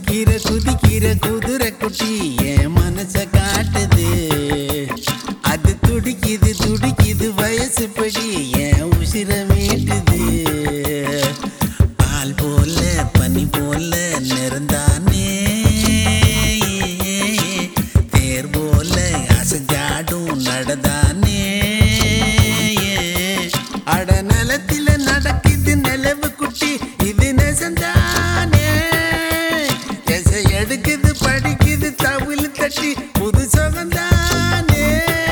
குதிக்கிற குதிரை குட்டி என் மனச காட்டுது. அது துடிக்குது வயசுப்படி என் உசிர மீட்டுது. பால் போல பனி போல நிறந்தானே, தேர் போல அசைஞ்சாடும் நடந்தானே. அட நிலத்தில நடக்குது நிலவு குட்டி, இது நெசந்தானே. எசை எடுக்குது படிக்குது தவில் தட்டி புது சுகந்தானே.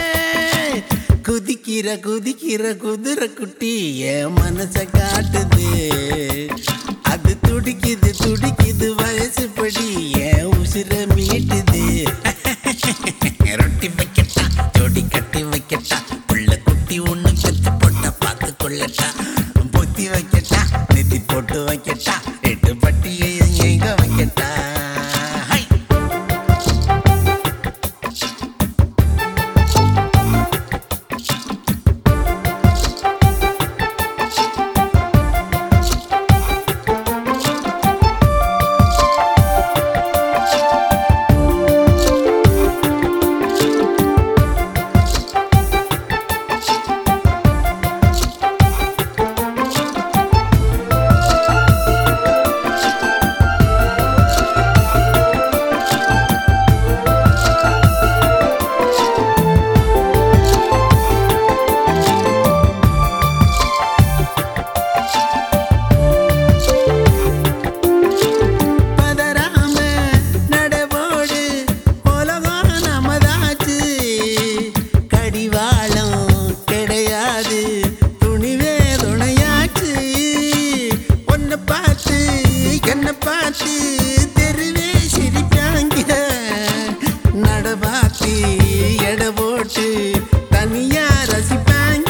குதிக்கிற குதிரை குட்டி என் மனச காட்டுது. அது துடிக்குது வயசுப்படி என் உசிர மீட்டுது. ரொட்டி வைக்கட்டா ஜோடி கட்டி வைக்கட்டா, புள்ள குட்டி ஒண்ணு கத்து போட்டா பார்த்து கொள்ளட்டா. பொத்தி வைக்கட்டா நெத்தி போட்டு வைக்கட்டா, எட்டு பட்டியை எங்க வைக்கட்டா. என்ன பார்த்து தெருவே சிரிப்பாங்க, நட பார்த்து எட போட்டு தனியா ரசிப்பாங்க.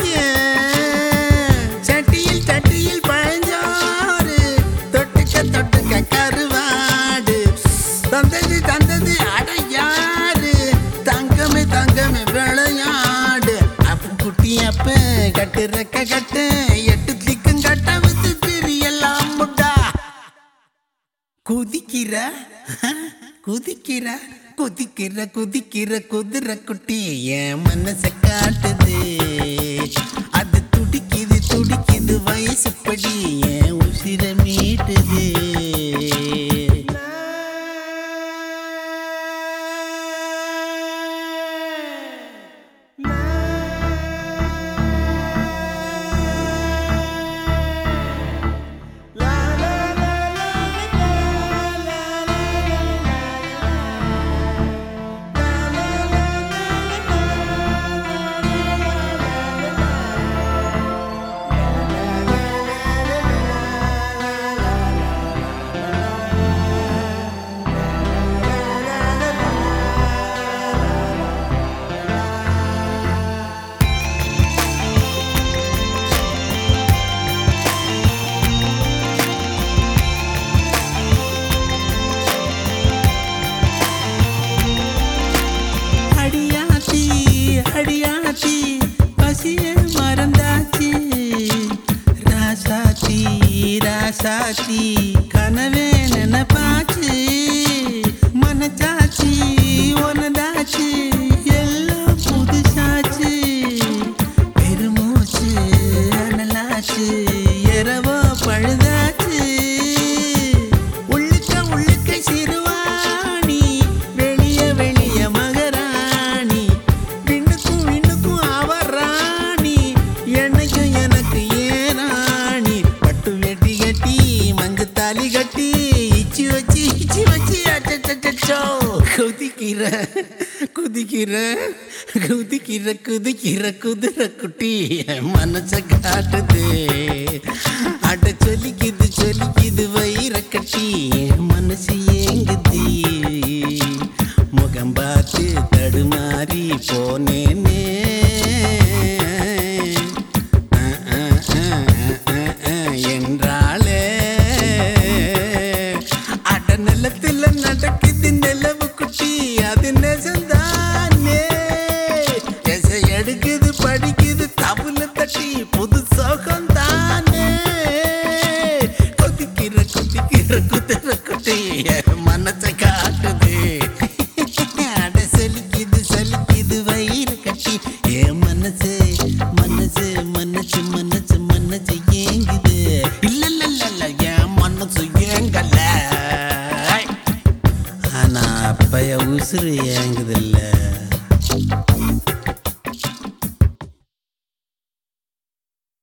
சட்டியில் பழஞ்சோறு தொட்டுக்க கருவாடு, தந்தது அடையாடு, தங்கமே விளையாடு. அப்ப குட்டி அப்ப கட்டு ரெக்க கட்டு, எட்டு திக்கும் கட்ட வித்து திரியெல்லாம் முட்டா. குதிக்கிற குதிரை குட்டி என் மனச காட்டுது. அது துடிக்குது வயசுப்படி என் உசிர மீட்டுது. பசிய மறந்தாச்சு ராசாத்தி கனவே நினைப்பாச்சு. மனச்சாச்சு ஒனதாச்சு எல்லாம் புதுசாச்சு. பெருமூச்சு அனலாச்சு இரவோ பழுதாச்சு. உள்ளுக்க சிறுவாணி வெளிய மகராணி. விண்ணுக்கும் அவராணி எனக்கு ஏராணி. பட்டு வெட்டி கட்டி மஞ்சத்தாலி கட்டி இச்சி வச்சு அச்சோ. குதிக்கிற குதிரை குட்டி மனச காட்டுது. அட சொல்லிக்குது வயிற கட்டி மனசு ஏங்குது. முகம் பார்த்து தடுமாறி போனேனே.